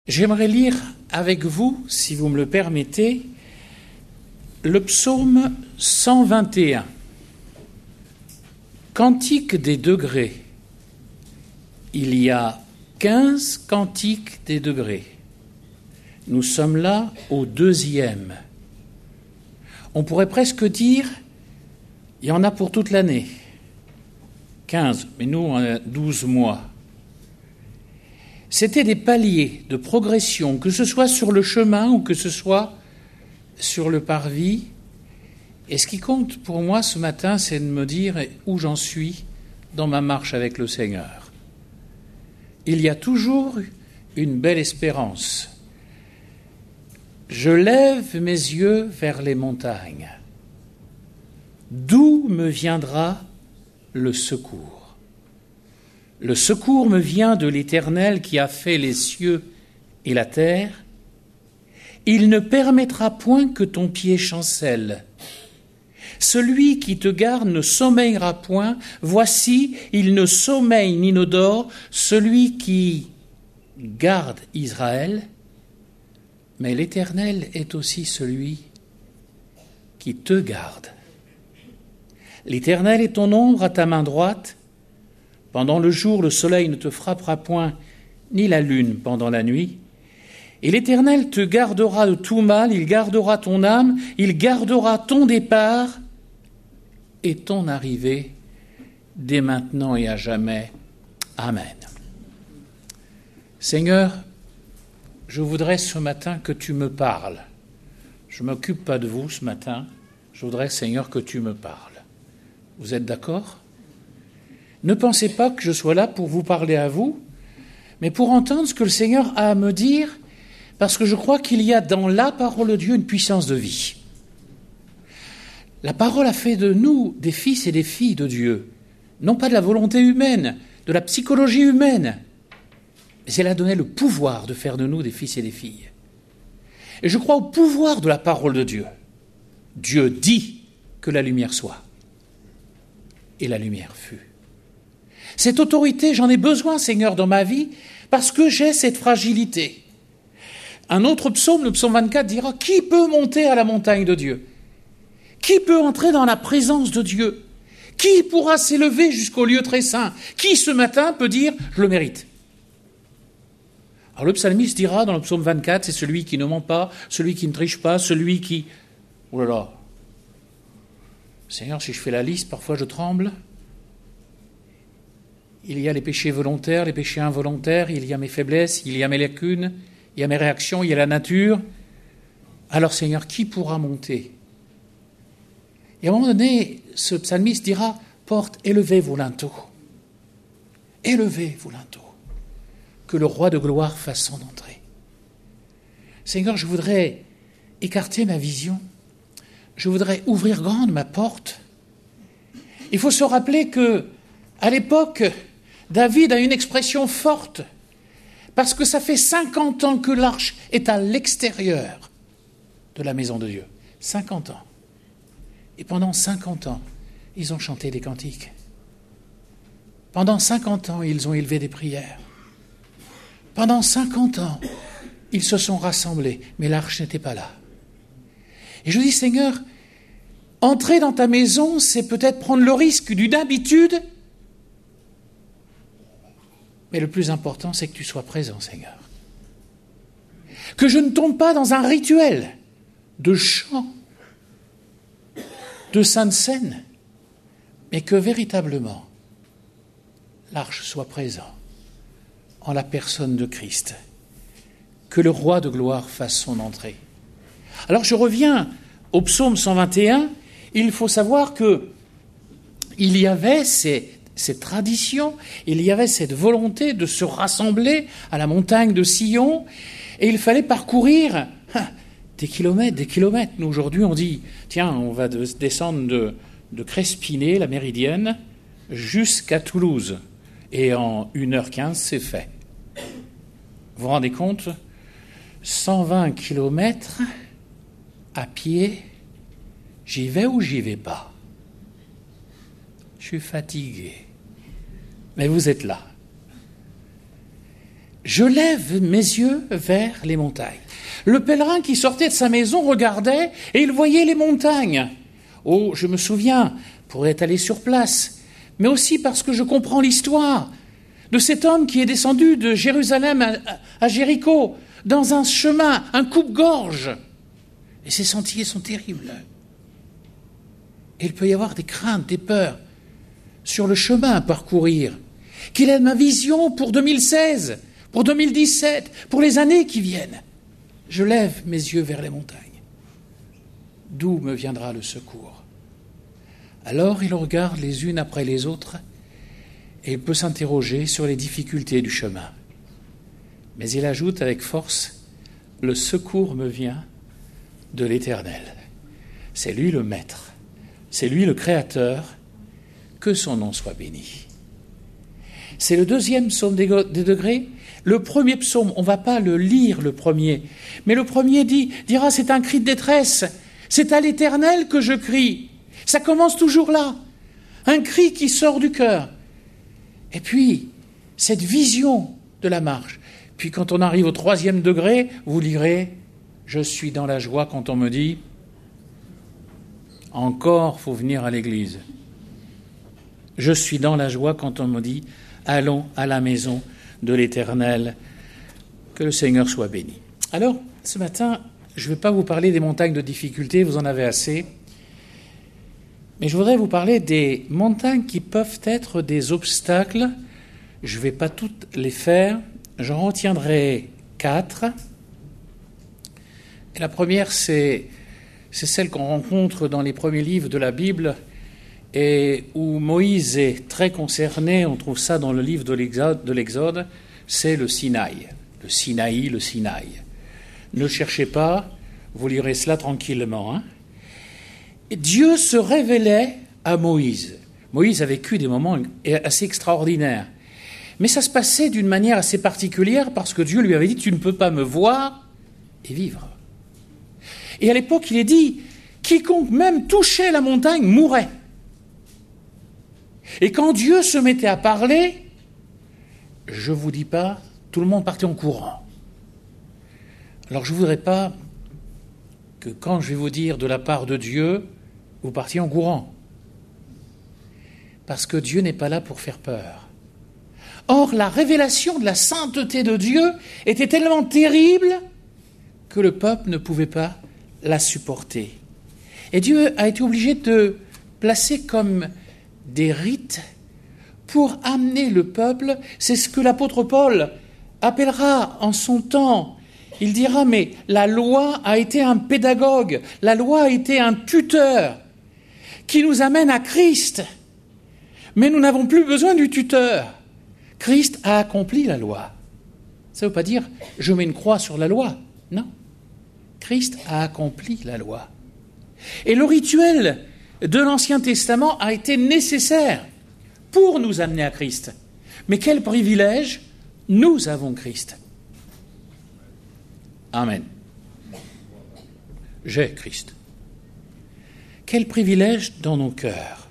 J'aimerais lire avec vous, si vous me le permettez, le psaume 121, Cantique des degrés. Il y a 15 cantiques des degrés. Nous sommes là au 2e. On pourrait presque dire, il y en a pour toute l'année. 15, mais nous, on a 12 mois. C'était des paliers de progression, que ce soit sur le chemin ou que ce soit sur le parvis. Et ce qui compte pour moi ce matin, c'est de me dire où j'en suis dans ma marche avec le Seigneur. Il y a toujours une belle espérance. Je lève mes yeux vers les montagnes. D'où me viendra le secours ? Le secours me vient de l'Éternel qui a fait les cieux et la terre. Il ne permettra point que ton pied chancelle. Celui qui te garde ne sommeillera point. Voici, il ne sommeille ni ne dort, celui qui garde Israël. Mais l'Éternel est aussi celui qui te garde. L'Éternel est ton ombre à ta main droite. Pendant le jour, le soleil ne te frappera point, ni la lune pendant la nuit. Et l'Éternel te gardera de tout mal, il gardera ton âme, il gardera ton départ et ton arrivée, dès maintenant et à jamais. Amen. Seigneur, je voudrais ce matin que tu me parles. Je ne m'occupe pas de vous ce matin, je voudrais, Seigneur, que tu me parles. Vous êtes d'accord ? Ne pensez pas que je sois là pour vous parler à vous, mais pour entendre ce que le Seigneur a à me dire, parce que je crois qu'il y a dans la parole de Dieu une puissance de vie. La parole a fait de nous des fils et des filles de Dieu, non pas de la volonté humaine, de la psychologie humaine, mais elle a donné le pouvoir de faire de nous des fils et des filles. Et je crois au pouvoir de la parole de Dieu. Dieu dit que la lumière soit, et la lumière fut. Cette autorité, j'en ai besoin, Seigneur, dans ma vie, parce que j'ai cette fragilité. Un autre psaume, le psaume 24, dira « Qui peut monter à la montagne de Dieu ? Qui peut entrer dans la présence de Dieu ? Qui pourra s'élever jusqu'au lieu très saint ? Qui, ce matin, peut dire « Je le mérite ?» Alors le psalmiste dira dans le psaume 24, c'est celui qui ne ment pas, celui qui ne triche pas, celui qui... Oh là là ! Seigneur, si je fais la liste, parfois je tremble. Il y a les péchés volontaires, les péchés involontaires, il y a mes faiblesses, il y a mes lacunes, il y a mes réactions, il y a la nature. Alors Seigneur, qui pourra monter ? Et à un moment donné, ce psalmiste dira, porte, élevez vos linteaux. Élevez vos linteaux. Que le roi de gloire fasse son entrée. Seigneur, je voudrais écarter ma vision. Je voudrais ouvrir grande ma porte. Il faut se rappeler que, à l'époque, David a une expression forte, parce que ça fait 50 ans que l'arche est à l'extérieur de la maison de Dieu. 50 ans. Et pendant 50 ans, ils ont chanté des cantiques. Pendant 50 ans, ils ont élevé des prières. Pendant 50 ans, ils se sont rassemblés, mais l'arche n'était pas là. Et je dis, Seigneur, entrer dans ta maison, c'est peut-être prendre le risque d'une habitude. Mais le plus important, c'est que tu sois présent, Seigneur. Que je ne tombe pas dans un rituel de chant, de sainte scène, mais que véritablement, l'arche soit présent en la personne de Christ. Que le roi de gloire fasse son entrée. Alors je reviens au psaume 121. Il faut savoir que il y avait cette tradition, il y avait cette volonté de se rassembler à la montagne de Sion, et il fallait parcourir des kilomètres. Nous, aujourd'hui, on dit, tiens, on va descendre de Crespinay, la Méridienne, jusqu'à Toulouse. Et en 1h15, c'est fait. Vous vous rendez compte ? 120 kilomètres à pied, j'y vais ou j'y vais pas ? Je suis fatigué. Mais vous êtes là. je lève mes yeux vers les montagnes. Le pèlerin qui sortait de sa maison regardait et il voyait les montagnes. Oh, je me souviens, pour être allé sur place, mais aussi parce que je comprends l'histoire de cet homme qui est descendu de Jérusalem à Jéricho, dans un chemin, un coupe-gorge. Et ces sentiers sont terribles. Et il peut y avoir des craintes, des peurs sur le chemin à parcourir. Qu'il ait ma vision pour 2016, pour 2017, pour les années qui viennent. Je lève mes yeux vers les montagnes. D'où me viendra le secours? Alors il regarde les unes après les autres et il peut s'interroger sur les difficultés du chemin. Mais il ajoute avec force, le secours me vient de l'Éternel. C'est lui le Maître, c'est lui le Créateur, que son nom soit béni. C'est le deuxième psaume des degrés. Le premier psaume, on ne va pas le lire le premier, mais le premier dira c'est un cri de détresse, c'est à l'Éternel que je crie. Ça commence toujours là, un cri qui sort du cœur. Et puis, cette vision de la marche. Puis quand on arrive au troisième degré, vous lirez « Je suis dans la joie quand on me dit « Encore, faut venir à l'église ». Je suis dans la joie quand on me dit « Allons à la maison de l'Éternel, que le Seigneur soit béni ». Alors, ce matin, je ne vais pas vous parler des montagnes de difficultés, vous en avez assez. Mais je voudrais vous parler des montagnes qui peuvent être des obstacles. Je ne vais pas toutes les faire. J'en retiendrai 4. Et la première, c'est celle qu'on rencontre dans les premiers livres de la Bible et où Moïse est très concerné. On trouve ça dans le livre de l'Exode. C'est le Sinaï. Le Sinaï. Ne cherchez pas, vous lirez cela tranquillement. Dieu se révélait à Moïse. Moïse a vécu des moments assez extraordinaires. Mais ça se passait d'une manière assez particulière parce que Dieu lui avait dit « Tu ne peux pas me voir et vivre ». Et à l'époque, il est dit « Quiconque même touchait la montagne mourait ». Et quand Dieu se mettait à parler, je ne vous dis pas, tout le monde partait en courant. Alors je ne voudrais pas que quand je vais vous dire de la part de Dieu, vous partiez en courant. Parce que Dieu n'est pas là pour faire peur. Or, la révélation de la sainteté de Dieu était tellement terrible que le peuple ne pouvait pas la supporter. Et Dieu a été obligé de placer comme des rites pour amener le peuple. C'est ce que l'apôtre Paul appellera en son temps. Il dira, mais la loi a été un pédagogue, la loi a été un tuteur qui nous amène à Christ. Mais nous n'avons plus besoin du tuteur. Christ a accompli la loi. Ça ne veut pas dire « je mets une croix sur la loi ». Non. Christ a accompli la loi. Et le rituel de l'Ancien Testament a été nécessaire pour nous amener à Christ. Mais quel privilège, nous avons Christ. Amen. J'ai Christ. Quel privilège dans nos cœurs.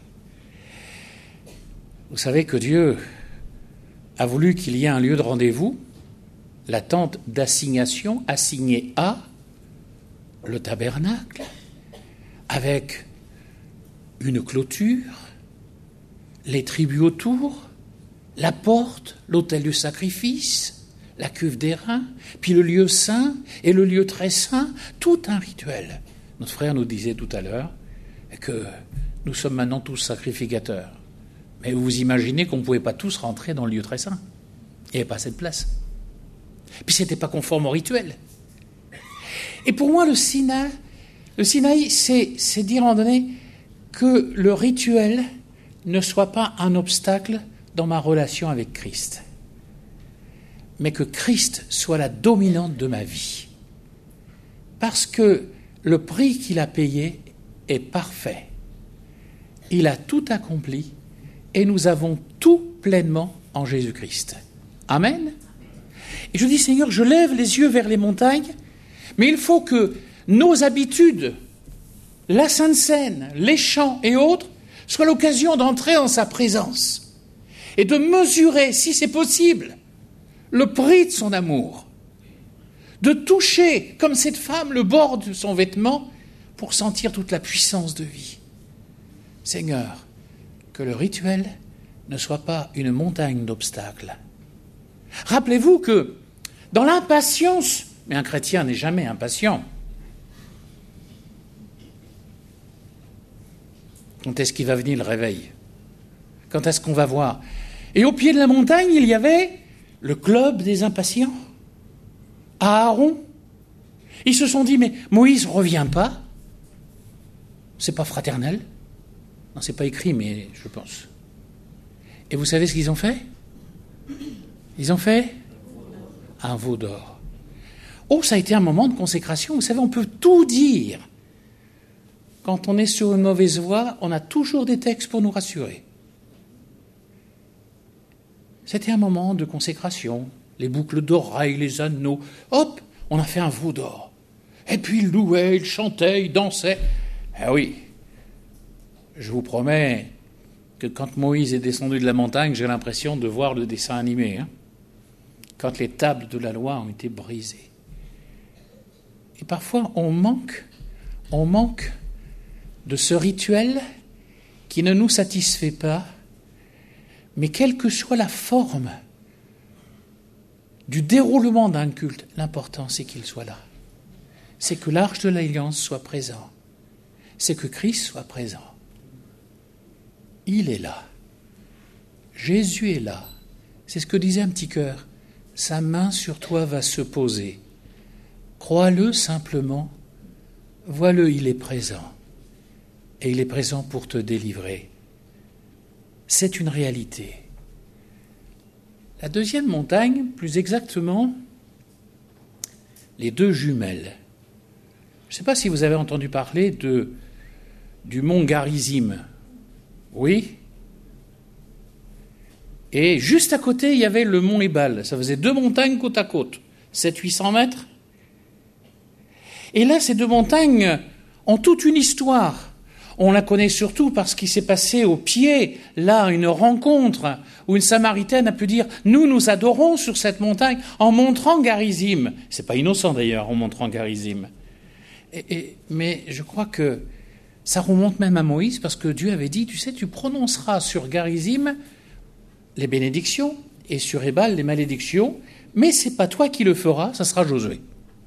Vous savez que Dieu a voulu qu'il y ait un lieu de rendez-vous, la tente d'assignation assignée à le tabernacle, avec une clôture, les tribus autour, la porte, l'autel du sacrifice, la cuve d'airain, puis le lieu saint et le lieu très saint, tout un rituel. Notre frère nous disait tout à l'heure que nous sommes maintenant tous sacrificateurs. Mais vous imaginez qu'on ne pouvait pas tous rentrer dans le lieu très saint. Il n'y avait pas assez de place. Puis ce n'était pas conforme au rituel. Et pour moi, le Sinaï, c'est dire à un moment donné que le rituel ne soit pas un obstacle dans ma relation avec Christ, mais que Christ soit la dominante de ma vie. Parce que le prix qu'il a payé est parfait. Il a tout accompli et nous avons tout pleinement en Jésus-Christ. Amen. Et je dis, Seigneur, je lève les yeux vers les montagnes, mais il faut que nos habitudes, la Sainte Seine, les chants et autres, soient l'occasion d'entrer en sa présence et de mesurer, si c'est possible, le prix de son amour, de toucher, comme cette femme, le bord de son vêtement pour sentir toute la puissance de vie. Seigneur, que le rituel ne soit pas une montagne d'obstacles. Rappelez-vous que dans l'impatience, mais un chrétien n'est jamais impatient. Quand est-ce qu'il va venir le réveil? Quand est-ce qu'on va voir? Et au pied de la montagne, il y avait le club des impatients, à Aaron. Ils se sont dit, mais Moïse ne revient pas? C'est pas fraternel? Non, c'est pas écrit, mais je pense. Et vous savez ce qu'ils ont fait? Ils ont fait un veau d'or. Oh, ça a été un moment de consécration. Vous savez, on peut tout dire. Quand on est sur une mauvaise voie, on a toujours des textes pour nous rassurer. C'était un moment de consécration. Les boucles d'oreilles, les anneaux. Hop, on a fait un veau d'or. Et puis il louait, il chantait, il dansait. Ah oui, je vous promets que quand Moïse est descendu de la montagne, j'ai l'impression de voir le dessin animé. Quand les tables de la loi ont été brisées. Et parfois, on manque de ce rituel qui ne nous satisfait pas, mais quelle que soit la forme du déroulement d'un culte, l'important c'est qu'il soit là. C'est que l'arche de l'alliance soit présent. C'est que Christ soit présent. Il est là. Jésus est là. C'est ce que disait un petit cœur. Sa main sur toi va se poser. Crois-le simplement. Vois-le, il est présent. Et il est présent pour te délivrer. C'est une réalité. La deuxième montagne, plus exactement, les deux jumelles. Je ne sais pas si vous avez entendu parler du mont Garizim. Oui. Et juste à côté, il y avait le mont Ébal. Ça faisait deux montagnes côte à côte, 700-800 mètres. Et là, ces deux montagnes ont toute une histoire. On la connaît surtout parce qu'il s'est passé au pied, là, une rencontre où une Samaritaine a pu dire « Nous adorons sur cette montagne en montrant Garizim ». C'est pas innocent d'ailleurs, en montrant Garizim. Mais je crois que ça remonte même à Moïse parce que Dieu avait dit « Tu sais, tu prononceras sur Garizim les bénédictions et sur Ébal les malédictions, mais c'est pas toi qui le feras, ça sera Josué ».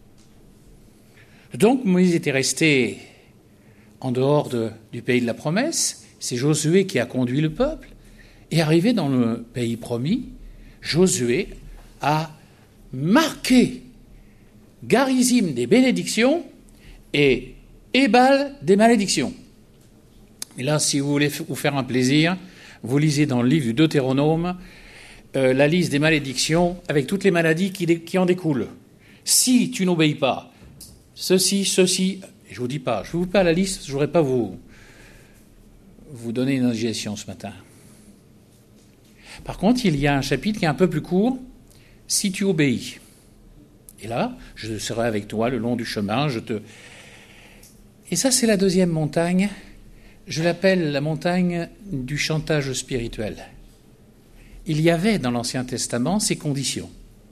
Donc Moïse était resté en dehors du pays de la promesse, c'est Josué qui a conduit le peuple, et arrivé dans le pays promis, Josué a marqué Garizim des bénédictions et Ébal des malédictions. Et là, si vous voulez vous faire un plaisir, vous lisez dans le livre du Deutéronome la liste des malédictions avec toutes les maladies qui en découlent. Si tu n'obéis pas, ceci, je ne vous dis pas, je ne vous fais pas la liste, je ne voudrais pas vous donner une indigestion ce matin. Par contre, il y a un chapitre qui est un peu plus court, si tu obéis. Et là, je serai avec toi le long du chemin, Et ça, c'est la deuxième montagne, je l'appelle la montagne du chantage spirituel. Il y avait dans l'Ancien Testament ces conditions.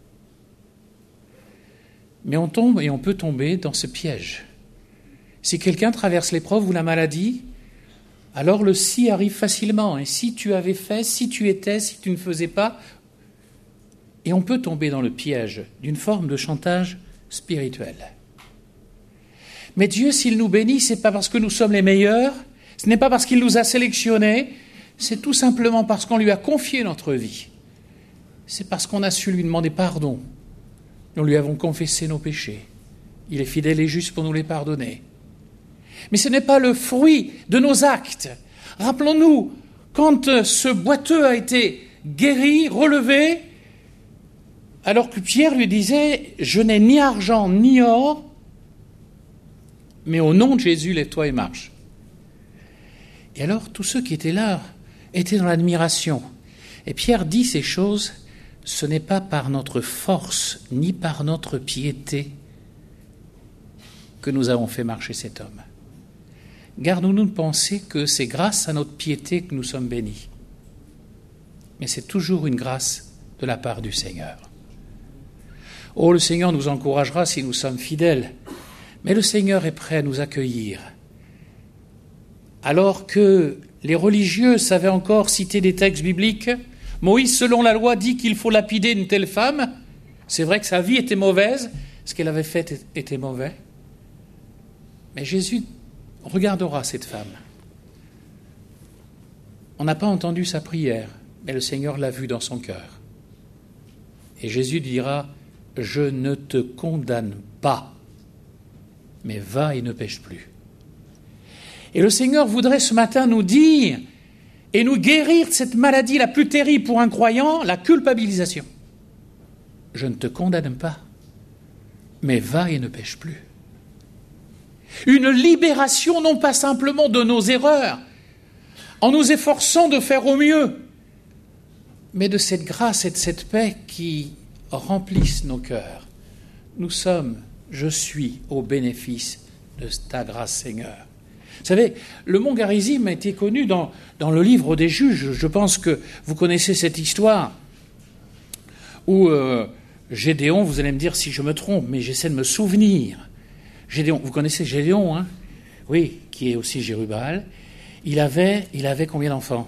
Mais on tombe et on peut tomber dans ce piège. Si quelqu'un traverse l'épreuve ou la maladie, alors le si arrive facilement. Et si tu avais fait, si tu étais, si tu ne faisais pas, et on peut tomber dans le piège d'une forme de chantage spirituel. Mais Dieu, s'il nous bénit, ce n'est pas parce que nous sommes les meilleurs, ce n'est pas parce qu'il nous a sélectionnés, c'est tout simplement parce qu'on lui a confié notre vie. C'est parce qu'on a su lui demander pardon. Nous lui avons confessé nos péchés. Il est fidèle et juste pour nous les pardonner. Mais ce n'est pas le fruit de nos actes. Rappelons-nous, quand ce boiteux a été guéri, relevé, alors que Pierre lui disait « Je n'ai ni argent ni or, mais au nom de Jésus, lève-toi et marche. » Et alors, tous ceux qui étaient là étaient dans l'admiration. Et Pierre dit ces choses, ce n'est pas par notre force ni par notre piété que nous avons fait marcher cet homme. Gardons-nous de penser que c'est grâce à notre piété que nous sommes bénis. Mais c'est toujours une grâce de la part du Seigneur. Oh, le Seigneur nous encouragera si nous sommes fidèles, mais le Seigneur est prêt à nous accueillir. Alors que les religieux savaient encore citer des textes bibliques, Moïse, selon la loi, dit qu'il faut lapider une telle femme. C'est vrai que sa vie était mauvaise, ce qu'elle avait fait était mauvais. Mais Jésus regardera cette femme. On n'a pas entendu sa prière, mais le Seigneur l'a vue dans son cœur. Et Jésus dira, « Je ne te condamne pas, mais va et ne pêche plus. » Et le Seigneur voudrait ce matin nous dire et nous guérir de cette maladie la plus terrible pour un croyant, la culpabilisation. Je ne te condamne pas, mais va et ne pêche plus. Une libération non pas simplement de nos erreurs, en nous efforçant de faire au mieux, mais de cette grâce et de cette paix qui remplissent nos cœurs. Je suis au bénéfice de ta grâce, Seigneur. Vous savez, le mont Garizim a été connu dans le livre des Juges. Je pense que vous connaissez cette histoire où Gédéon, vous allez me dire si je me trompe, mais j'essaie de me souvenir. Gédéon, vous connaissez Gédéon, hein? Oui, qui est aussi Jérubbaal. Il avait combien d'enfants?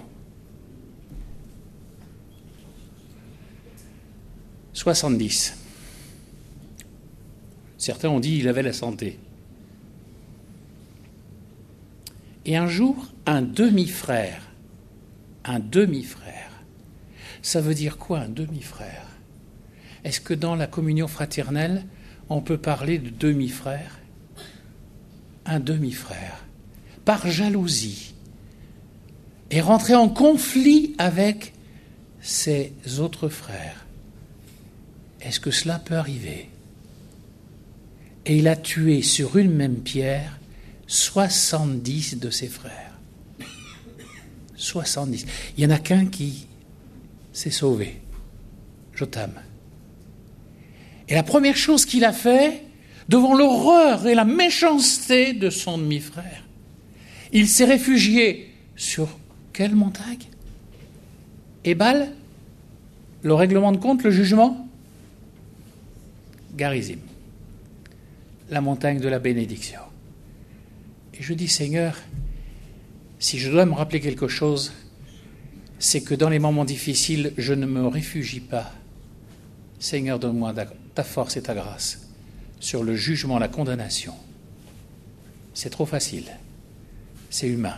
70. Certains ont dit qu'il avait la santé. Et un jour, un demi-frère, ça veut dire quoi un demi-frère? Est-ce que dans la communion fraternelle, on peut parler de demi-frère? Un demi-frère, par jalousie, est rentré en conflit avec ses autres frères. Est-ce que cela peut arriver? Et il a tué sur une même pierre 70 de ses frères. 70. Il n'y en a qu'un qui s'est sauvé. Jotham. Et la première chose qu'il a fait, devant l'horreur et la méchanceté de son demi-frère, il s'est réfugié sur quelle montagne? Ébal? Le règlement de compte, le jugement? Garizim. La montagne de la bénédiction. Et je dis, Seigneur, si je dois me rappeler quelque chose, c'est que dans les moments difficiles, je ne me réfugie pas. Seigneur, donne-moi ta force et ta grâce sur le jugement, la condamnation. C'est trop facile, c'est humain.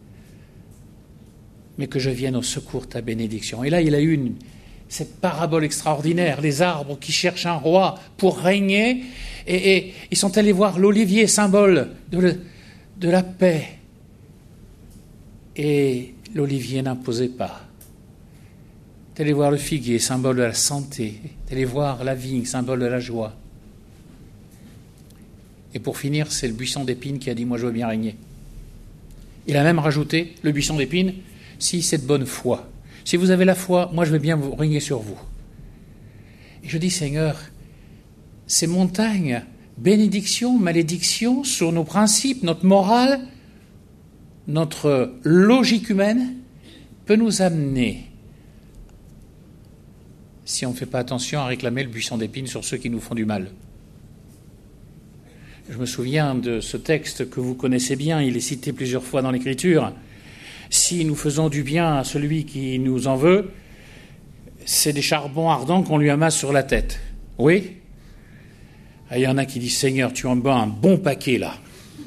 Mais que je vienne au secours de ta bénédiction. Et là, il a eu cette parabole extraordinaire, les arbres qui cherchent un roi pour régner, et ils sont allés voir l'olivier, symbole de la paix. Et l'olivier n'imposait pas. Allez voir le figuier, symbole de la santé. Allez voir la vigne, symbole de la joie. Et pour finir, c'est le buisson d'épines qui a dit « Moi, je veux bien régner ». Il a même rajouté, le buisson d'épines, si c'est de bonne foi. Si vous avez la foi, moi, je veux bien régner sur vous. Et je dis, Seigneur, ces montagnes, bénédiction, malédiction, sur nos principes, notre morale, notre logique humaine, peut nous amener, si on ne fait pas attention, à réclamer le buisson d'épines sur ceux qui nous font du mal. Je me souviens de ce texte que vous connaissez bien, il est cité plusieurs fois dans l'Écriture. Si nous faisons du bien à celui qui nous en veut, c'est des charbons ardents qu'on lui amasse sur la tête. Oui? Il y en a qui disent, Seigneur, tu en bats un bon paquet là.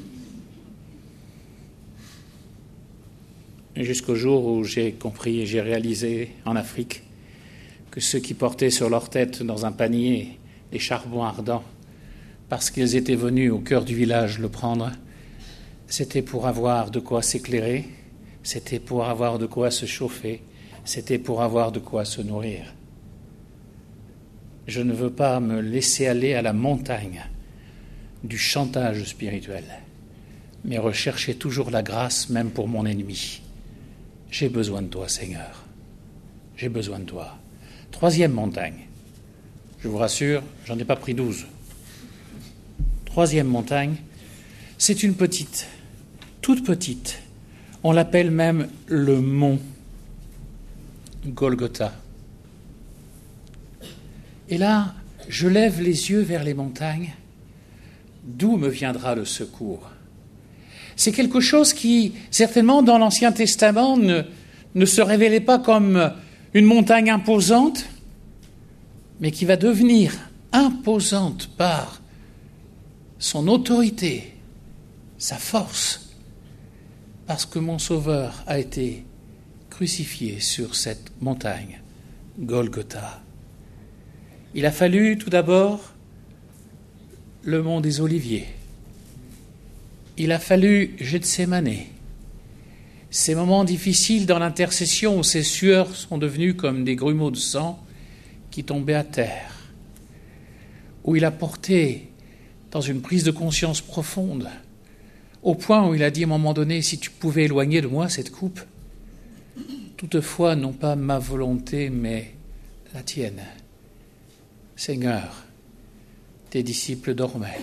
Et jusqu'au jour où j'ai compris et j'ai réalisé en Afrique que ceux qui portaient sur leur tête dans un panier des charbons ardents, parce qu'ils étaient venus au cœur du village le prendre, c'était pour avoir de quoi s'éclairer, c'était pour avoir de quoi se chauffer, c'était pour avoir de quoi se nourrir. Je ne veux pas me laisser aller à la montagne du chantage spirituel, mais rechercher toujours la grâce même pour mon ennemi. J'ai besoin de toi, Seigneur. J'ai besoin de toi. Troisième montagne. Je vous rassure, j'en ai pas pris 12. Troisième montagne, c'est une petite, toute petite. On l'appelle même le mont Golgotha. Et là, Je lève les yeux vers les montagnes. D'où me viendra le secours? C'est quelque chose qui, certainement, dans l'Ancien Testament, ne se révélait pas comme une montagne imposante, mais qui va devenir imposante par son autorité, sa force, parce que mon Sauveur a été crucifié sur cette montagne, Golgotha. Il a fallu tout d'abord le mont des Oliviers. Il a fallu Gethsémane, ces moments difficiles dans l'intercession où ces sueurs sont devenues comme des grumeaux de sang qui tombaient à terre, où il a porté dans une prise de conscience profonde, au point où il a dit à un moment donné, si tu pouvais éloigner de moi cette coupe, toutefois non pas ma volonté mais la tienne. Seigneur, tes disciples dormaient.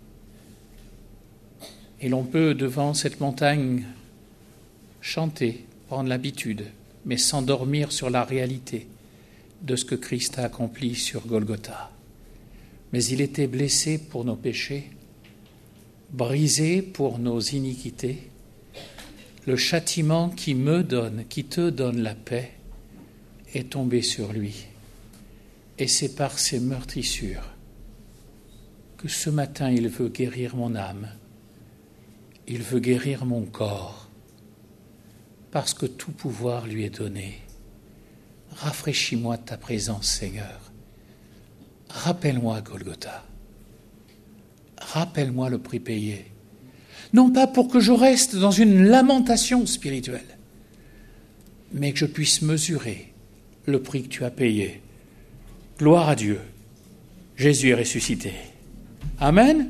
Et l'on peut, devant cette montagne, chanter, prendre l'habitude, mais s'endormir sur la réalité de ce que Christ a accompli sur Golgotha. Mais il était blessé pour nos péchés, brisé pour nos iniquités. Le châtiment qui te donne la paix, est tombé sur lui. Et c'est par ses meurtrissures que ce matin il veut guérir mon âme, il veut guérir mon corps, parce que tout pouvoir lui est donné. Rafraîchis-moi de ta présence, Seigneur. Rappelle-moi Golgotha. Rappelle-moi le prix payé. Non pas pour que je reste dans une lamentation spirituelle, mais que je puisse mesurer le prix que tu as payé. Gloire à Dieu. Jésus est ressuscité. Amen.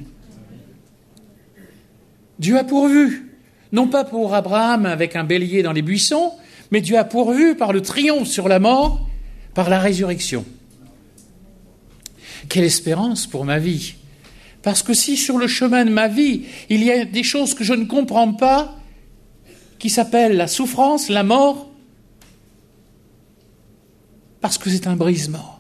Dieu a pourvu, non pas pour Abraham avec un bélier dans les buissons, mais Dieu a pourvu par le triomphe sur la mort, par la résurrection. Quelle espérance pour ma vie! Parce que si sur le chemin de ma vie, il y a des choses que je ne comprends pas, qui s'appellent la souffrance, la mort, parce que c'est un brisement,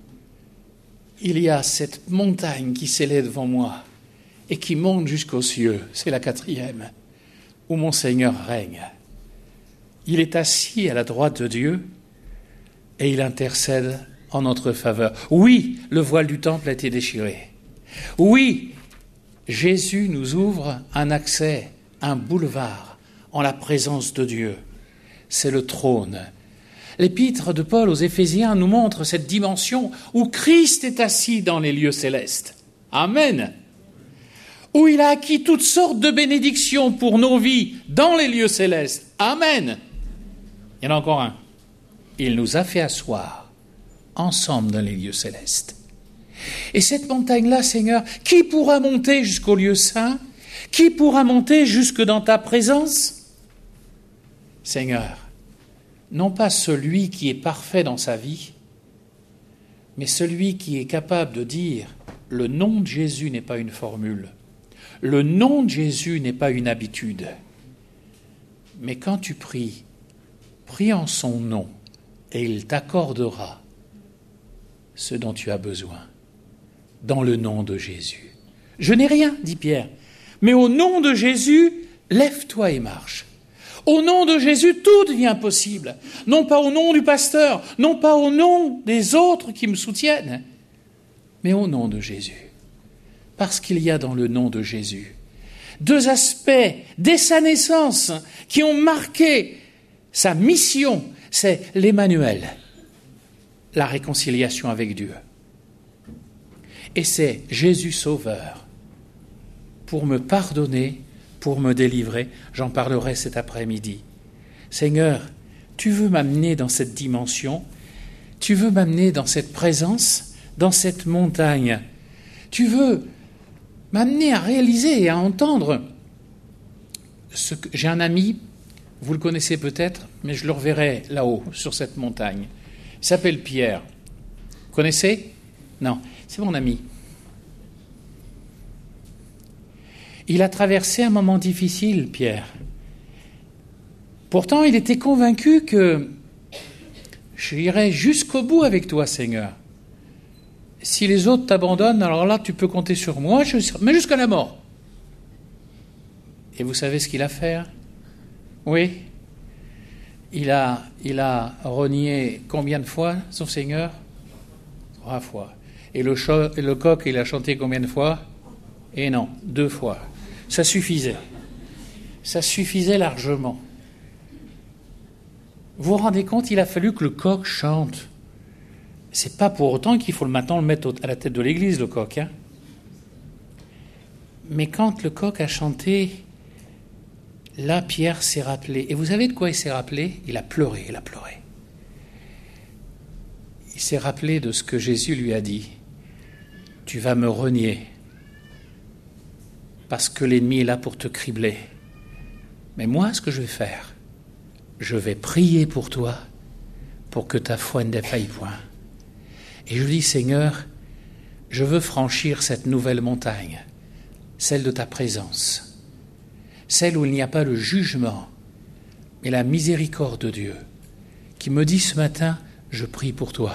il y a cette montagne qui s'élève devant moi et qui monte jusqu'aux cieux, c'est la 4e, où mon Seigneur règne. Il est assis à la droite de Dieu et il intercède en notre faveur. Oui, le voile du temple a été déchiré. Oui, Jésus nous ouvre un accès, un boulevard en la présence de Dieu. C'est le trône. L'épître de Paul aux Éphésiens nous montre cette dimension où Christ est assis dans les lieux célestes. Amen. Où il a acquis toutes sortes de bénédictions pour nos vies dans les lieux célestes. Amen. Il y en a encore un. Il nous a fait asseoir ensemble dans les lieux célestes. Et cette montagne-là, Seigneur, qui pourra monter jusqu'au lieu saint? Qui pourra monter jusque dans ta présence? Seigneur, non pas celui qui est parfait dans sa vie, mais celui qui est capable de dire « le nom de Jésus n'est pas une formule, le nom de Jésus n'est pas une habitude, mais quand tu pries, prie en son nom et il t'accordera ce dont tu as besoin, dans le nom de Jésus. Je n'ai rien, dit Pierre, mais au nom de Jésus, lève-toi et marche. Au nom de Jésus, tout devient possible. Non pas au nom du pasteur, non pas au nom des autres qui me soutiennent, mais au nom de Jésus. Parce qu'il y a dans le nom de Jésus deux aspects dès sa naissance qui ont marqué sa mission. C'est l'Emmanuel, la réconciliation avec Dieu. Et c'est Jésus Sauveur pour me pardonner, pour me délivrer. J'en parlerai cet après-midi. Seigneur, tu veux m'amener dans cette dimension, tu veux m'amener dans cette présence, dans cette montagne. Tu veux m'amener à réaliser et à entendre ce que... J'ai un ami, vous le connaissez peut-être, mais je le reverrai là-haut, sur cette montagne. Il s'appelle Pierre. Vous connaissez? Non, c'est mon ami. Il a traversé un moment difficile, Pierre. Pourtant, il était convaincu que j'irai jusqu'au bout avec toi, Seigneur. Si les autres t'abandonnent, alors là, tu peux compter sur moi, mais jusqu'à la mort. Et vous savez ce qu'il a fait? Oui. Il a renié combien de fois son Seigneur? 3 fois. Et le coq, il a chanté combien de fois? Et non, 2 fois. Ça suffisait. Ça suffisait largement. Vous vous rendez compte, il a fallu que le coq chante. C'est pas pour autant qu'il faut maintenant le mettre à la tête de l'église, le coq. Hein. Mais quand le coq a chanté, là, Pierre s'est rappelé. Et vous savez de quoi il s'est rappelé? Il a pleuré. Il s'est rappelé de ce que Jésus lui a dit. Tu vas me renier parce que l'ennemi est là pour te cribler. Mais moi, ce que je vais faire, je vais prier pour toi pour que ta foi ne défaille point. Et je dis, Seigneur, je veux franchir cette nouvelle montagne, celle de ta présence, celle où il n'y a pas le jugement, mais la miséricorde de Dieu, qui me dit ce matin, je prie pour toi,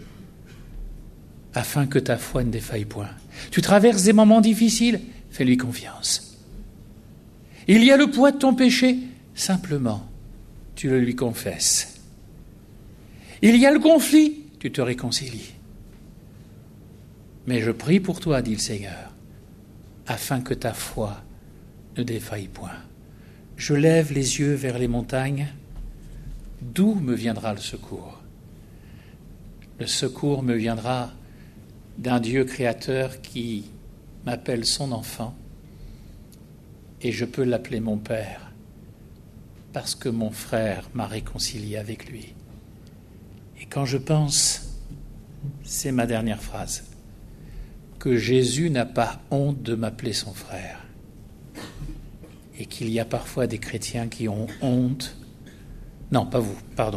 afin que ta foi ne défaille point. Tu traverses des moments difficiles, fais-lui confiance. Il y a le poids de ton péché, simplement, tu le lui confesses. Il y a le conflit, tu te réconcilies. Mais je prie pour toi, dit le Seigneur, afin que ta foi ne défaille point. Je lève les yeux vers les montagnes. D'où me viendra le secours? Le secours me viendra d'un Dieu créateur qui m'appelle son enfant, et je peux l'appeler mon Père, parce que mon frère m'a réconcilié avec lui. Et quand je pense, c'est ma dernière phrase, que Jésus n'a pas honte de m'appeler son frère, et qu'il y a parfois des chrétiens qui ont honte. Non, pas vous, pardon.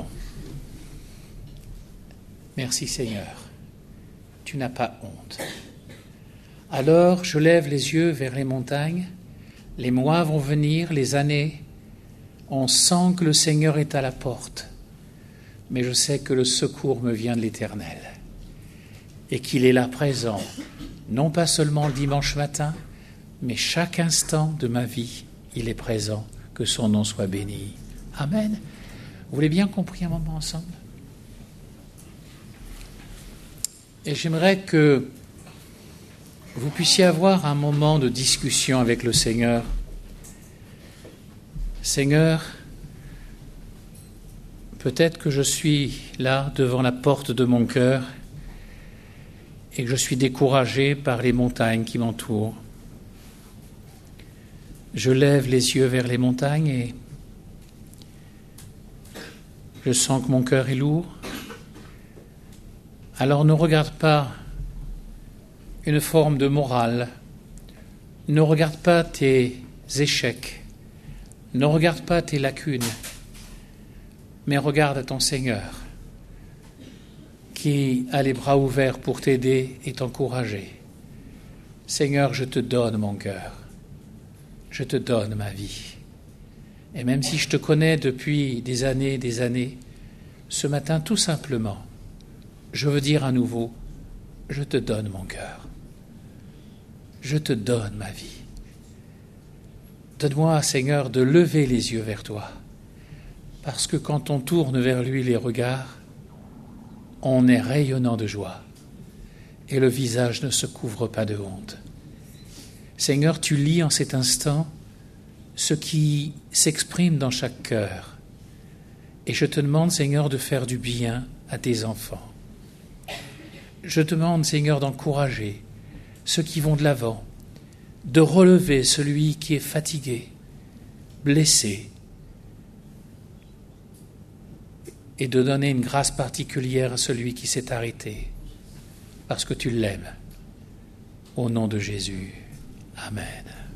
Merci Seigneur, tu n'as pas honte. Alors je lève les yeux vers les montagnes, les mois vont venir, les années, on sent que le Seigneur est à la porte, mais je sais que le secours me vient de l'Éternel, et qu'il est là présent, non pas seulement le dimanche matin, mais chaque instant de ma vie, il est présent, que son nom soit béni. Amen. Vous voulez bien qu'on prie un moment ensemble? Et j'aimerais que vous puissiez avoir un moment de discussion avec le Seigneur. Seigneur, peut-être que je suis là devant la porte de mon cœur et que je suis découragé par les montagnes qui m'entourent. Je lève les yeux vers les montagnes et je sens que mon cœur est lourd. Alors ne regarde pas une forme de morale, ne regarde pas tes échecs, ne regarde pas tes lacunes, mais regarde à ton Seigneur qui a les bras ouverts pour t'aider et t'encourager. Seigneur, je te donne mon cœur, je te donne ma vie. Et même si je te connais depuis des années, ce matin tout simplement, je veux dire à nouveau, je te donne mon cœur. Je te donne ma vie. Donne-moi, Seigneur, de lever les yeux vers toi. Parce que quand on tourne vers lui les regards, on est rayonnant de joie. Et le visage ne se couvre pas de honte. Seigneur, tu lis en cet instant ce qui s'exprime dans chaque cœur. Et je te demande, Seigneur, de faire du bien à tes enfants. Je te demande, Seigneur, d'encourager ceux qui vont de l'avant, de relever celui qui est fatigué, blessé, et de donner une grâce particulière à celui qui s'est arrêté, parce que tu l'aimes. Au nom de Jésus. Amen.